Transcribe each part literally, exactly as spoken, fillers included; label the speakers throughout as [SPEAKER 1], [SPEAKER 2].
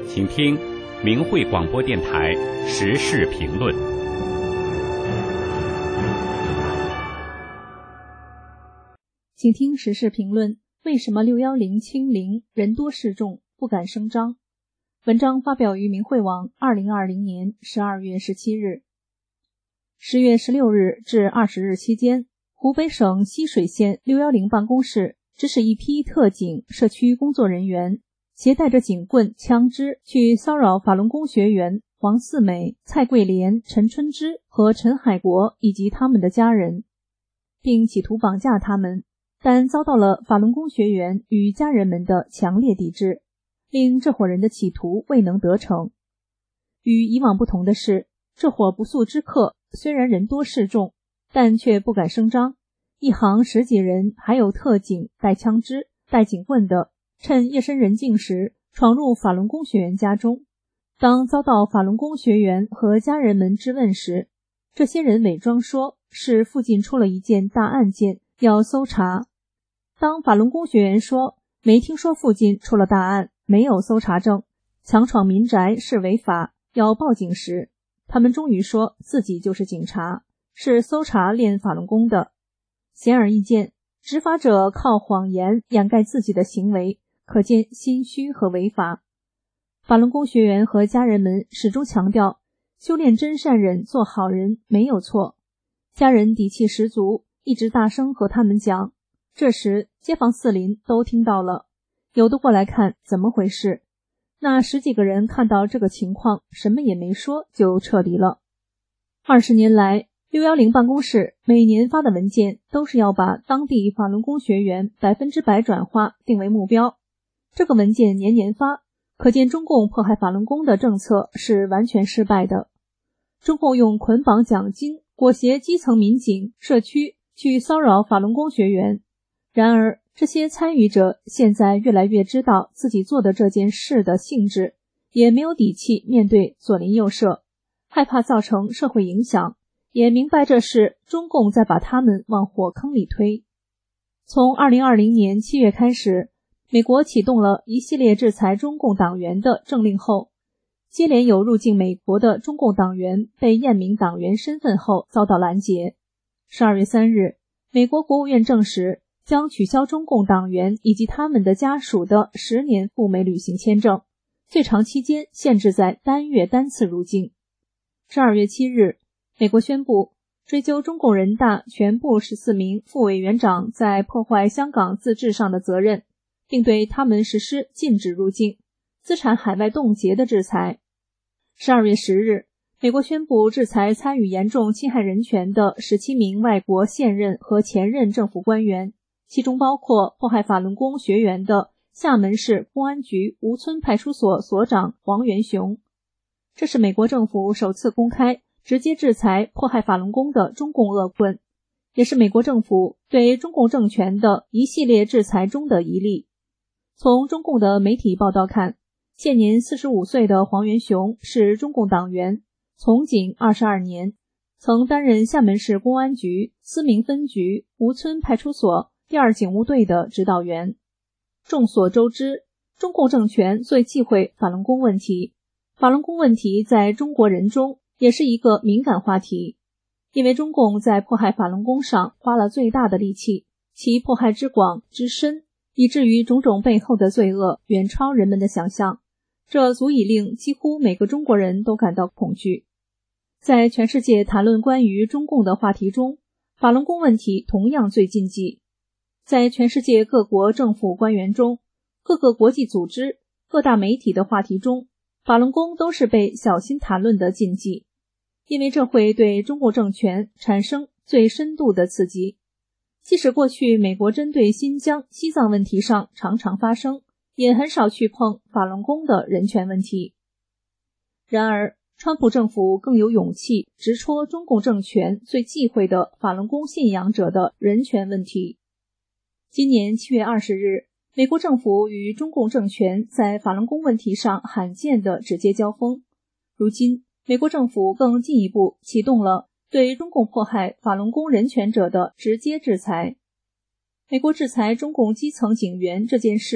[SPEAKER 1] 请听明慧广播电台时事评论。
[SPEAKER 2] 请听时事评论：为什么六一零清零，人多势众，不敢声张？文章发表于明慧网二零二零年十二月十七日。十月十六日至二十日期间，湖北省浠水县六一零办公室指使一批特警、社区工作人员携带着警棍、枪支去骚扰法轮功学员王四美、蔡桂莲、陈春芝和陈海国以及他们的家人，并企图绑架他们，但遭到了法轮功学员与家人们的强烈抵制，令这伙人的企图未能得逞。与以往不同的是，这伙不速之客虽然人多势众，但却不敢声张。一行十几人，还有特警带枪支、带警棍的，趁夜深人静时闯入法轮功学员家中。当遭到法轮功学员和家人们质问时，这些人伪装说是附近出了一件大案件，要搜查。当法轮功学员说没听说附近出了大案，没有搜查证，强闯民宅是违法，要报警时，他们终于说自己就是警察，是搜查练法轮功的。显而易见，执法者靠谎言掩盖自己的行为，可见心虚和违法。法轮功学员和家人们始终强调，修炼真善忍，做好人没有错。家人底气十足，一直大声和他们讲。这时街坊四邻都听到了，有的过来看怎么回事。那十几个人看到这个情况，什么也没说就撤离了。二十年来，六一零办公室每年发的文件都是要把当地法轮功学员百分之百转化定为目标。这个文件年年发，可见中共迫害法轮功的政策是完全失败的。中共用捆绑奖金裹挟基层民警、社区去骚扰法轮功学员。然而，这些参与者现在越来越知道自己做的这件事的性质，也没有底气面对左邻右舍，害怕造成社会影响，也明白这是中共在把他们往火坑里推。从二零二零年七月开始，美国启动了一系列制裁中共党员的政令后，接连有入境美国的中共党员被验明党员身份后遭到拦截。十二月三日，美国国务院证实将取消中共党员以及他们的家属的十年赴美旅行签证，最长期间限制在单月单次入境。十二月七日，美国宣布追究中共人大全部十四名副委员长在破坏香港自治上的责任，并对他们实施禁止入境、资产海外冻结的制裁。十二月十日，美国宣布制裁参与严重侵害人权的十七名外国现任和前任政府官员，其中包括迫害法轮功学员的厦门市公安局吴村派出所所长黄元雄。这是美国政府首次公开直接制裁迫害法轮功的中共恶棍，也是美国政府对中共政权的一系列制裁中的一例。从中共的媒体报道看，现年四十五岁的黄元雄是中共党员，从警二十二年，曾担任厦门市公安局思明分局吴村派出所第二警务队的指导员。众所周知，中共政权最忌讳法轮功问题，法轮功问题在中国人中也是一个敏感话题，因为中共在迫害法轮功上花了最大的力气，其迫害之广之深，以至于种种背后的罪恶远超人们的想象，这足以令几乎每个中国人都感到恐惧。在全世界谈论关于中共的话题中，法轮功问题同样最禁忌。在全世界各国政府官员中，各个国际组织、各大媒体的话题中，法轮功都是被小心谈论的禁忌，因为这会对中共政权产生最深度的刺激。即使过去美国针对新疆、西藏问题上常常发声，也很少去碰法轮功的人权问题。然而，川普政府更有勇气直戳中共政权最忌讳的法轮功信仰者的人权问题。今年七月二十日，美国政府与中共政权在法轮功问题上罕见的直接交锋。如今，美国政府更进一步启动了对中共迫害法轮功人权者的直接制裁。美国制裁中共基层警员这件事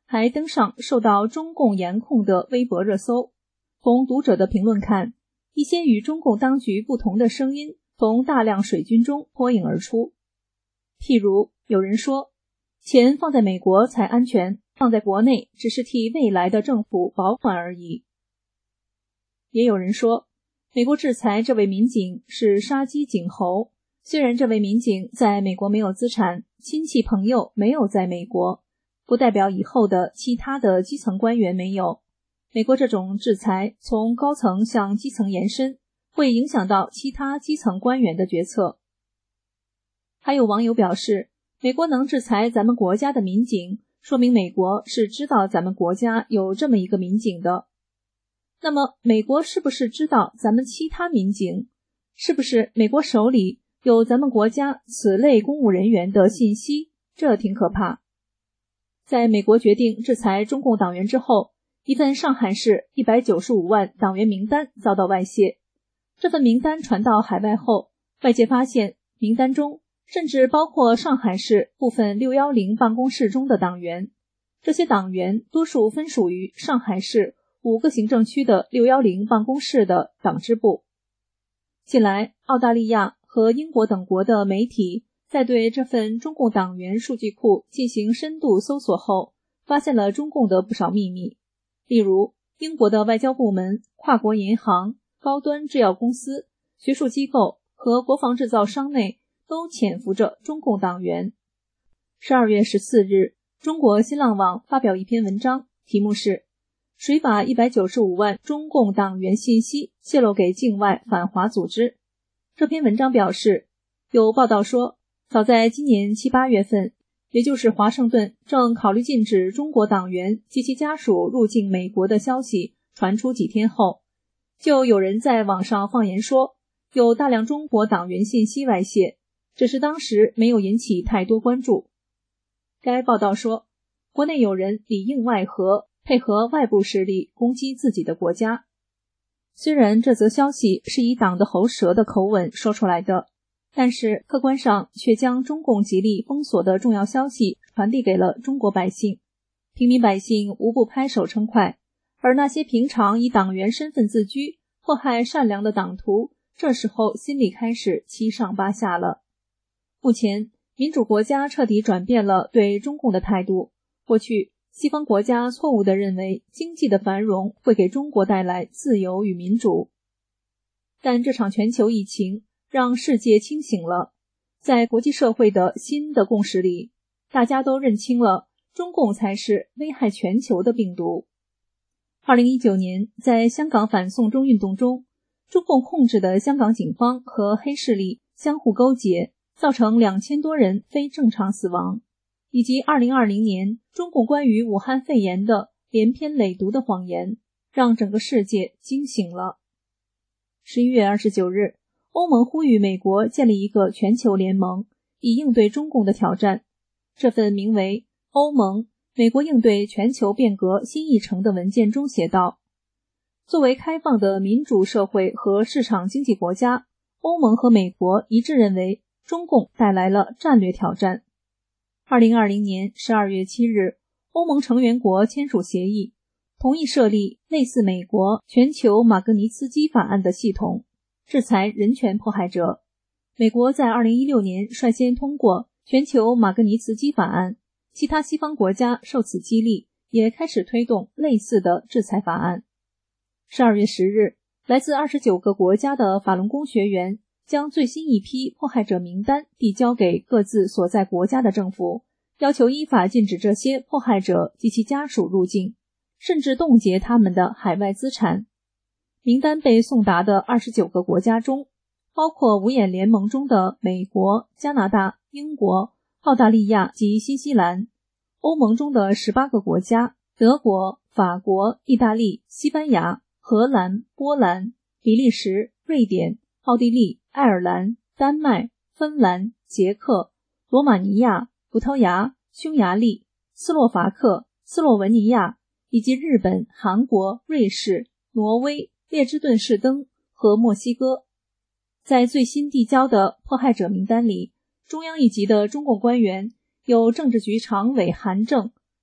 [SPEAKER 2] 还登上受到中共严控的微博热搜。从读者的评论看，一些与中共当局不同的声音从大量水军中脱颖而出。譬如有人说，钱放在美国才安全，放在国内只是替未来的政府保管而已。也有人说，美国制裁这位民警是杀鸡儆猴，虽然这位民警在美国没有资产，亲戚朋友没有在美国，不代表以后的其他的基层官员没有。美国这种制裁从高层向基层延伸，会影响到其他基层官员的决策。还有网友表示，美国能制裁咱们国家的民警，说明美国是知道咱们国家有这么一个民警的。那么美国是不是知道咱们其他民警？是不是美国手里有咱们国家此类公务人员的信息？这挺可怕。在美国决定制裁中共党员之后，一份上海市一百九十五万党员名单遭到外泄。这份名单传到海外后，外界发现名单中甚至包括上海市部分六一零办公室中的党员。这些党员多数分属于上海市五个行政区的六一零办公室的党支部。近来，澳大利亚和英国等国的媒体在对这份中共党员数据库进行深度搜索后，发现了中共的不少秘密。例如，英国的外交部门、跨国银行、高端制药公司、学术机构和国防制造商内都潜伏着中共党员。十二月十四日，中国新浪网发表一篇文章，题目是谁把一百九十五万中共党员信息泄露给境外反华组织。这篇文章表示，有报道说，早在今年七八月份，也就是华盛顿正考虑禁止中国党员及其家属入境美国的消息传出几天后，就有人在网上放言说，有大量中国党员信息外泄，只是当时没有引起太多关注。该报道说，国内有人里应外合，配合外部势力攻击自己的国家。虽然这则消息是以党的喉舌的口吻说出来的，但是客观上却将中共极力封锁的重要消息传递给了中国百姓。平民百姓无不拍手称快，而那些平常以党员身份自居、迫害善良的党徒，这时候心里开始七上八下了。目前，民主国家彻底转变了对中共的态度。过去，西方国家错误地认为经济的繁荣会给中国带来自由与民主。但这场全球疫情让世界清醒了，在国际社会的新的共识里，大家都认清了中共才是危害全球的病毒。二零一九年，在香港反送中运动中，中共控制的香港警方和黑势力相互勾结，造成两千多人非正常死亡，以及二零二零年中共关于武汉肺炎的连篇累牍的谎言，让整个世界惊醒了。十一月二十九日，欧盟呼吁美国建立一个全球联盟，以应对中共的挑战。这份名为《欧盟美国应对全球变革新议程》的文件中写道，作为开放的民主社会和市场经济国家，欧盟和美国一致认为中共带来了战略挑战。二零二零年十二月七日，欧盟成员国签署协议，同意设立类似美国全球马格尼茨基法案的系统，制裁人权迫害者。美国在二零一六年率先通过全球马格尼茨基法案，其他西方国家受此激励，也开始推动类似的制裁法案。十二月十日，来自二十九个国家的法轮功学员将最新一批迫害者名单递交给各自所在国家的政府，要求依法禁止这些迫害者及其家属入境，甚至冻结他们的海外资产。名单被送达的二十九个国家中，包括五眼联盟中的美国、加拿大、英国、澳大利亚及新西兰；欧盟中的十八个国家，德国、法国、意大利、西班牙、荷兰、波兰、比利时、瑞典、奥地利、爱尔兰、丹麦、芬兰、捷克、罗马尼亚、葡萄牙、匈牙利、斯洛伐克、斯洛文尼亚以及日本、韩国、瑞士、挪威、列支敦士登和墨西哥。在最新递交的迫害者名单里，中央一级的中共官员有政治局常委韩正、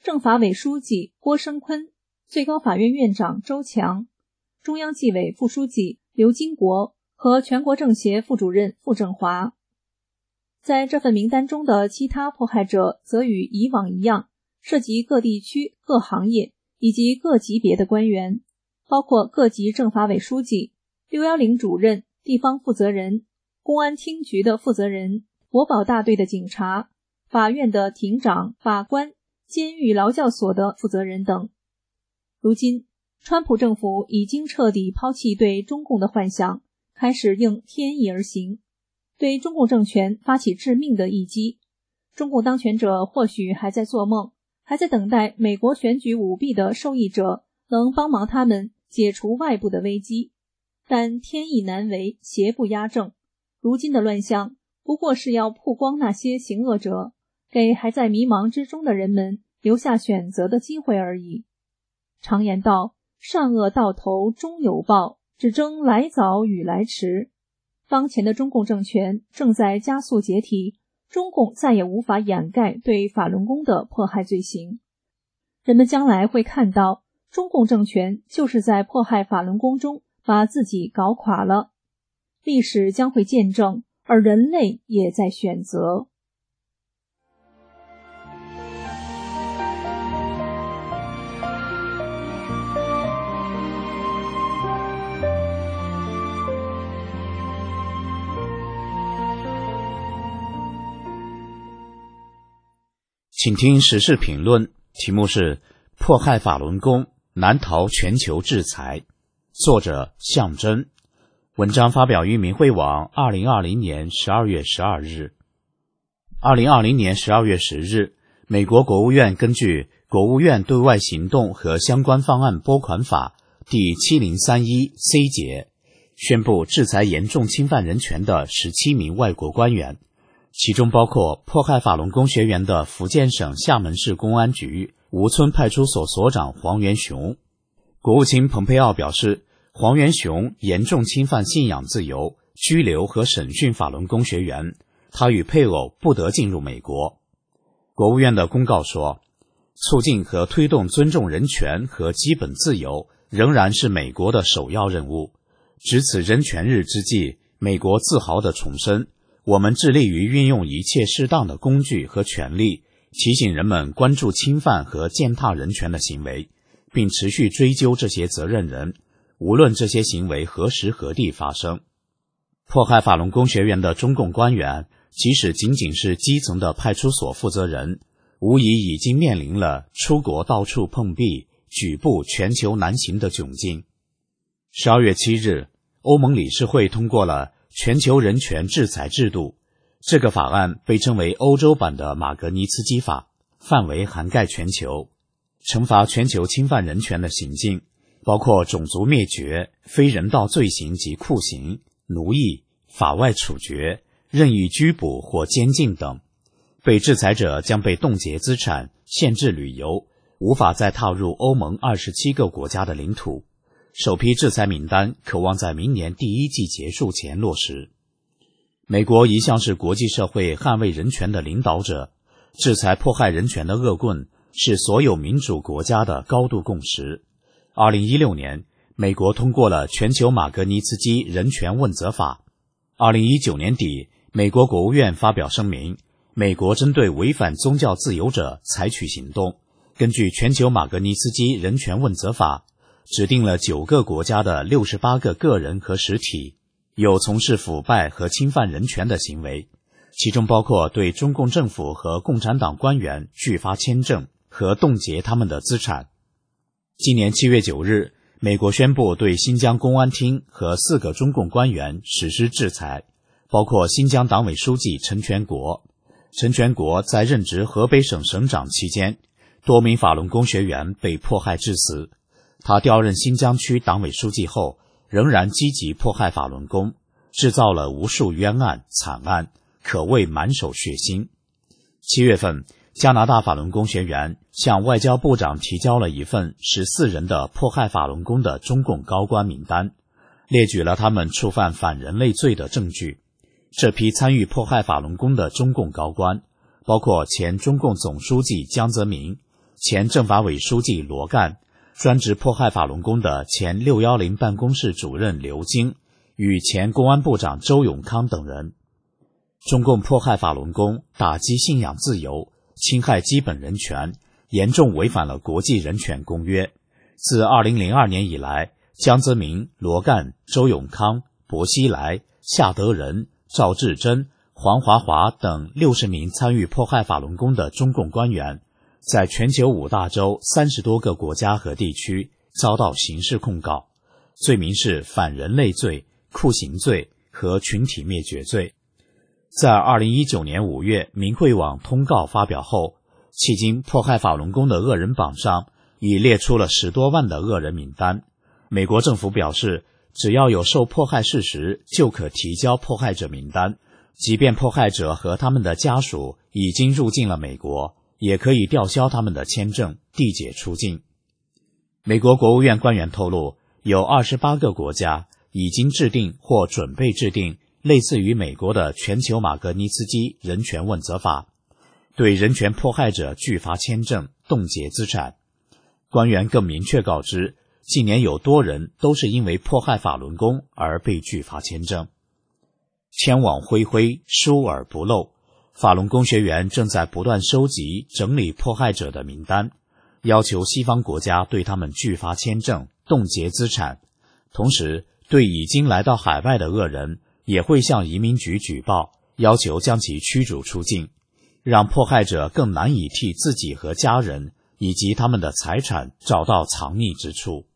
[SPEAKER 2] 政法委书记郭声琨、最高法院院长周强、中央纪委副书记刘金国和全国政协副主任傅政华。在这份名单中的其他迫害者则与以往一样，涉及各地区、各行业以及各级别的官员，包括各级政法委书记、六一零主任、地方负责人、公安厅局的负责人、国保大队的警察、法院的庭长、法官、监狱劳教所的负责人等。如今，川普政府已经彻底抛弃对中共的幻想，开始应天意而行，对中共政权发起致命的一击。中共当权者或许还在做梦，还在等待美国选举舞弊的受益者能帮忙他们解除外部的危机，但天意难违，邪不压正。如今的乱象不过是要曝光那些行恶者，给还在迷茫之中的人们留下选择的机会而已。常言道，善恶到头终有报，只争来早与来迟。当前的中共政权正在加速解体，中共再也无法掩盖对法轮功的迫害罪行。人们将来会看到，中共政权就是在迫害法轮功中把自己搞垮了。历史将会见证，而人类也在选择。
[SPEAKER 3] 请听时事评论，题目是迫害法轮功难逃全球制裁，作者象征。文章发表于明慧网二零二零年十二月十二日。二零二零年十二月十日，美国国务院根据《国务院对外行动和相关方案拨款法》第七零三一 C 节，宣布制裁严重侵犯人权的十七名外国官员，其中包括迫害法轮功学员的福建省厦门市公安局吴村派出所所长黄元雄。国务卿蓬佩奥表示，黄元雄严重侵犯信仰自由，拘留和审讯法轮功学员，他与配偶不得进入美国。国务院的公告说，促进和推动尊重人权和基本自由仍然是美国的首要任务。值此人权日之际，美国自豪地重申，我们致力于运用一切适当的工具和权利，提醒人们关注侵犯和践踏人权的行为，并持续追究这些责任人，无论这些行为何时何地发生。迫害法轮功学员的中共官员，即使仅仅是基层的派出所负责人，无疑已经面临了出国到处碰壁、举步全球难行的窘境。十二月七日，欧盟理事会通过了全球人权制裁制度，这个法案被称为欧洲版的马格尼茨基法，范围涵盖全球，惩罚全球侵犯人权的行径，包括种族灭绝、非人道罪行及酷刑、奴役、法外处决、任意拘捕或监禁等。被制裁者将被冻结资产、限制旅游，无法再踏入欧盟二十七个国家的领土。首批制裁名单可望在明年第一季结束前落实。美国一向是国际社会捍卫人权的领导者，制裁迫害人权的恶棍是所有民主国家的高度共识。二零一六年，美国通过了全球马格尼茨基人权问责法。二零一九年底，美国国务院发表声明，美国针对违反宗教自由者采取行动，根据全球马格尼茨基人权问责法，指定了九个国家的六十八个个人和实体有从事腐败和侵犯人权的行为，其中包括对中共政府和共产党官员拒发签证和冻结他们的资产。今年七月九日，美国宣布对新疆公安厅和四个中共官员实施制裁，包括新疆党委书记陈全国。陈全国在任职河北省省长期间，多名法轮功学员被迫害致死。他调任新疆区党委书记后，仍然积极迫害法轮功，制造了无数冤案惨案，可谓满手血腥。七月份，加拿大法轮功学员向外交部长提交了一份十四人的迫害法轮功的中共高官名单，列举了他们触犯反人类罪的证据。这批参与迫害法轮功的中共高官，包括前中共总书记江泽民、 前政法委书记罗干、专职迫害法轮功的前六一零办公室主任刘晶与前公安部长周永康等人。中共迫害法轮功，打击信仰自由，侵害基本人权，严重违反了国际人权公约。自二零零二年以来，江泽民、罗干、周永康、薄熙来、夏德仁、赵志珍、黄华华等六十名参与迫害法轮功的中共官员，在全球五大洲三十多个国家和地区遭到刑事控告，罪名是反人类罪、酷刑罪和群体灭绝罪。在二零一九年五月明慧网通告发表后，迄今迫害法轮功的恶人榜上已列出了十多万的恶人名单。美国政府表示，只要有受迫害事实，就可提交迫害者名单，即便迫害者和他们的家属已经入境了美国，也可以吊销他们的签证，递解出境。美国国务院官员透露，有二十八个国家已经制定或准备制定类似于美国的全球马格尼茨基人权问责法，对人权迫害者拒发签证、冻结资产。官员更明确告知，近年有多人都是因为迫害法轮功而被拒发签证。天网恢恢，疏而不漏，法轮功学员正在不断收集、整理迫害者的名单，要求西方国家对他们拒发签证、冻结资产，同时对已经来到海外的恶人也会向移民局举报，要求将其驱逐出境，让迫害者更难以替自己和家人以及他们的财产找到藏匿之处。